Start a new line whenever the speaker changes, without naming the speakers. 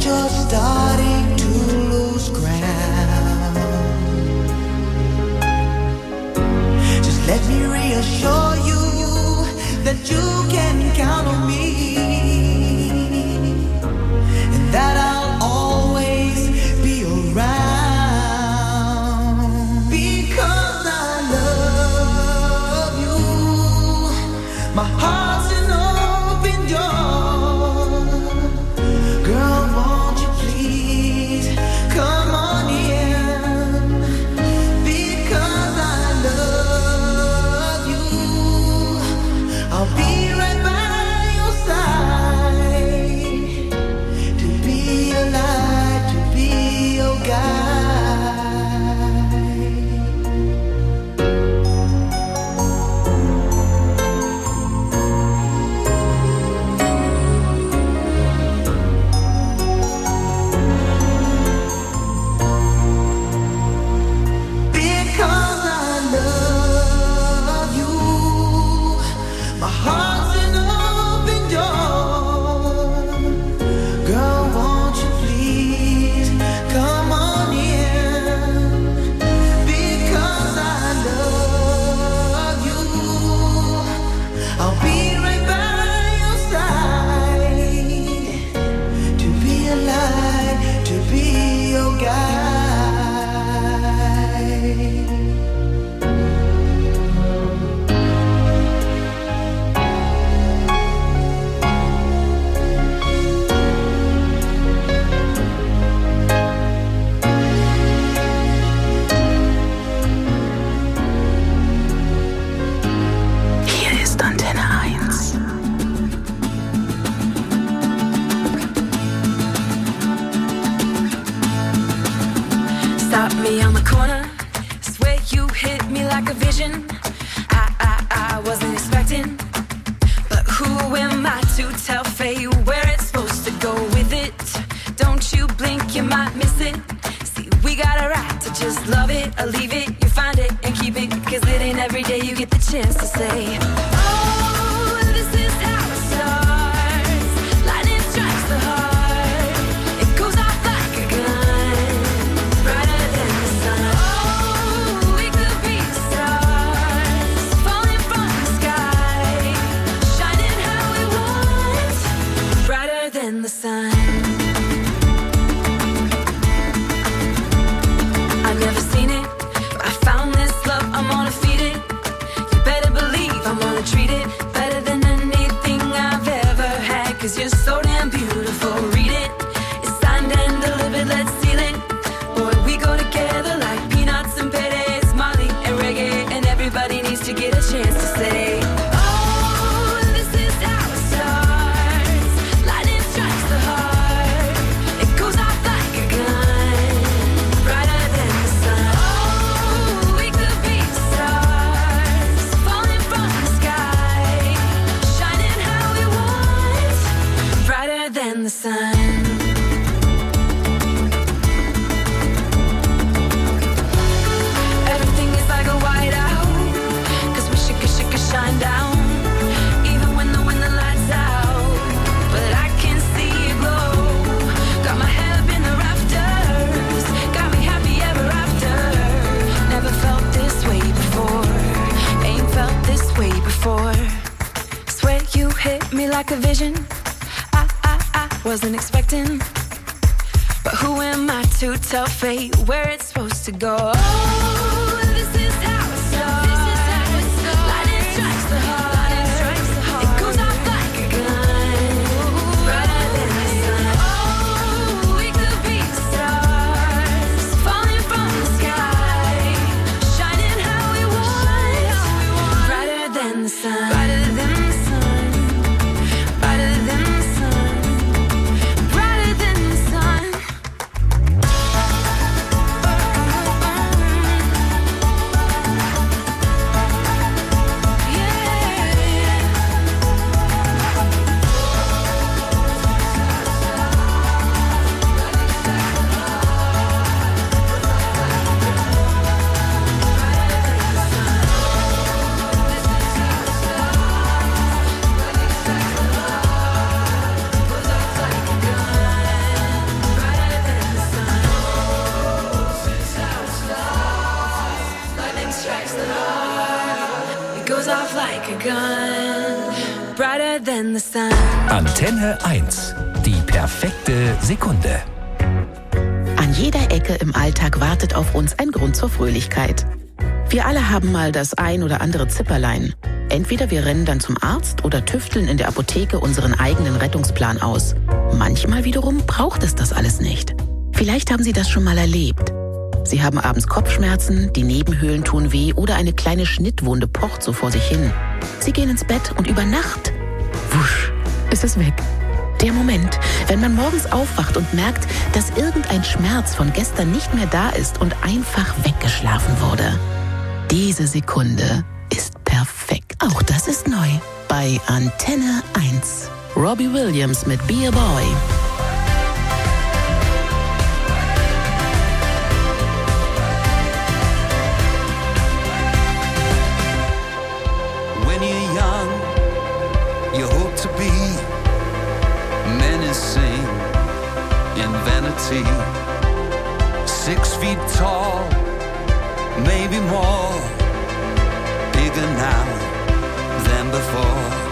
just starting to lose ground. Just let me reassure you that you can count on me, and that I'll always be around, because I love you. My heart's an open door. Girl, won't you please come on in, because I love you. I'll be right by your side, to be your light, to be your guide. Because I love you, my heart's an open door. Girl, won't you please come on in, because I love you. I'll be right by your side, to be a light, to be your guide.
Hier ist Antenne 1.
Stop me on the corner, swear you hit me like a vision. I wasn't expecting, but who am I to tell fate where it's supposed to go with it? Don't you blink, you might miss it. See, we got a right to just love it or leave it. You find it and keep it, cause it ain't every day you get the chance to say, oh, this is how it starts. Lightning strikes the heart, it goes off like a gun, brighter than the sun. Oh, we could be stars, falling from the sky, shining how we want, brighter than the sun. I've never seen it, but I found this love, I'm gonna feed it. You better believe I'm gonna treat it better than anything I've ever had, cause you're so damn beautiful, read it. It's signed and delivered, let's seal it. Boy, we go together like peanuts and paydays, Molly and reggae, and everybody needs to get a chance to say, oh, this is how it starts. Lightning strikes the heart, it goes off like a gun, brighter than the sun. Oh, we could be stars, falling from the sky, shining how we want, brighter than the sun. Everything is like a whiteout, cause we should shine down, even when the lights out. But I can see it glow, got my head up in the rafters, got me happy ever after. Never felt this way before, ain't felt this way before. Swear you hit me like a vision, I wasn't expecting, but who am I to tell fate where it's supposed to go? Oh, this is how it starts. Lightning strikes the heart, it goes off like a gun, brighter than the sun. Oh, we could be stars, falling from the sky, shining how we want, brighter than the sun. Brighter than the sun, brighter than the sun, brighter than the sun. than the sun.
Antenne 1. Die perfekte Sekunde.
An jeder Ecke im Alltag wartet auf uns ein Grund zur Fröhlichkeit. Wir alle haben mal das ein oder andere Zipperlein. Entweder wir rennen dann zum Arzt oder tüfteln in der Apotheke unseren eigenen Rettungsplan aus. Manchmal wiederum braucht es das alles nicht. Vielleicht haben Sie das schon mal erlebt. Sie haben abends Kopfschmerzen, die Nebenhöhlen tun weh oder eine kleine Schnittwunde pocht so vor sich hin. Sie gehen ins Bett und über Nacht, wusch, ist es weg. Der Moment, wenn man morgens aufwacht und merkt, dass irgendein Schmerz von gestern nicht mehr da ist und einfach weggeschlafen wurde. Diese Sekunde ist perfekt. Auch das ist neu bei Antenne 1. Robbie Williams mit Be a Boy.
When you're young, you hope to be menacing in vanity. 6 feet tall, maybe more, bigger now than before.